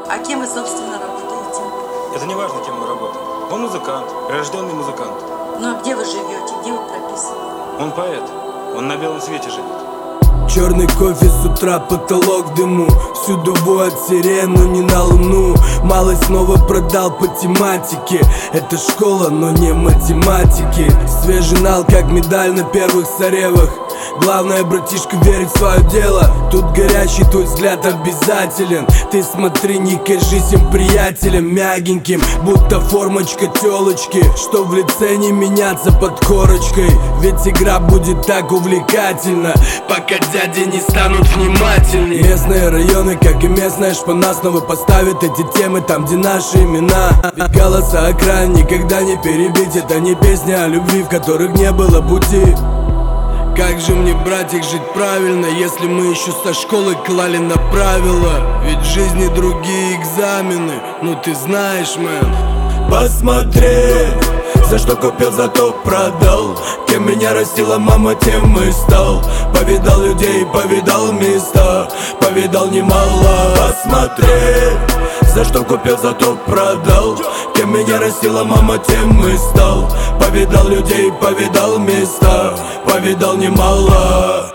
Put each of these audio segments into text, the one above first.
А кем вы, собственно, работаете? Это не важно, кем мы работаем. Он музыкант, прирожденный музыкант. Ну а где вы живете? Где вы прописаны? Он поэт. Он на белом свете живет. Черный кофе с утра, потолок в дыму. Всюду воет сирену, не на луну. Малость снова продал по тематике. Это школа, но не математики. Свежий нал, как медаль на первых соревах. Главное, братишка, верить в свое дело. Тут горячий твой взгляд обязателен. Ты смотри, не кажись им приятелем мягеньким, будто формочка телочки, что в лице не меняться под корочкой. Ведь игра будет так увлекательна, пока дяди не станут внимательнее. Местные районы, как и местная шпана, снова поставят эти темы там, где наши имена. Ведь голоса окраин никогда не перебить. Это не песни о любви, в которых не было пути. Как же мне, братик, жить правильно, если мы еще со школы клали на правила? Ведь в жизни другие экзамены, ну ты знаешь, мэн. Посмотри, за что купил, зато продал. Кем меня растила мама, тем и стал. Повидал людей, повидал места, повидал немало. Посмотри, за что купил, зато продал. Кем меня растила мама, тем и стал. Повидал людей, повидал места, повидал немало.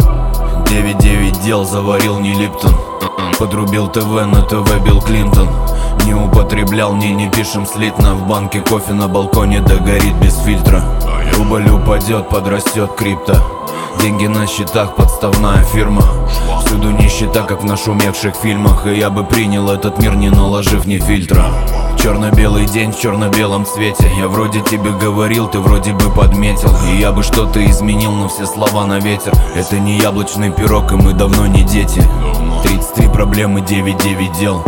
9-9 дел заварил не Липтон. Подрубил ТВ, на ТВ Билл Клинтон. Не употреблял, не пишем слитно. В банке кофе на балконе догорит без фильтра. Рубль упадет, подрастет крипто. Деньги на счетах, подставная фирма. Всюду нищета, как в нашумевших фильмах. И я бы принял этот мир, не наложив ни фильтра. Черно-белый день в черно-белом цвете. Я вроде тебе говорил, ты вроде бы подметил. И я бы что-то изменил, но все слова на ветер. Это не яблочный пирог, и мы давно не дети. 33 проблемы, 9-9 дел.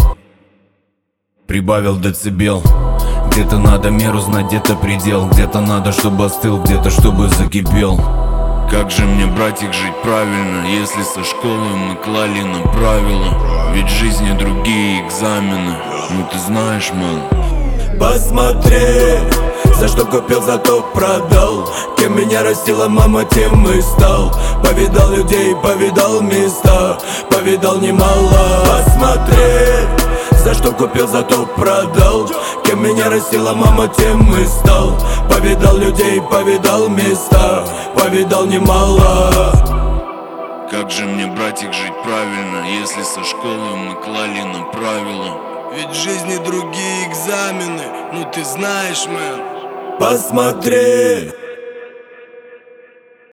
Прибавил децибел. Где-то надо меру знать, где-то предел. Где-то надо, чтобы остыл, где-то чтобы закипел. Как же мне, братик, жить правильно, если со школы мы клали на правила? Ведь в жизни другие экзамены, ну ты знаешь, мэн. Посмотри, за что купил, зато продал. Кем меня растила мама, тем и стал. Повидал людей, повидал места, повидал немало. Посмотри, за что купил, зато продал. Кем меня растила мама, тем и стал. Повидал людей, повидал места, повидал немало. Как же мне, братик, жить правильно, если со школы мы клали на правила? Ведь в жизни другие экзамены, ну ты знаешь, мэн. Посмотри,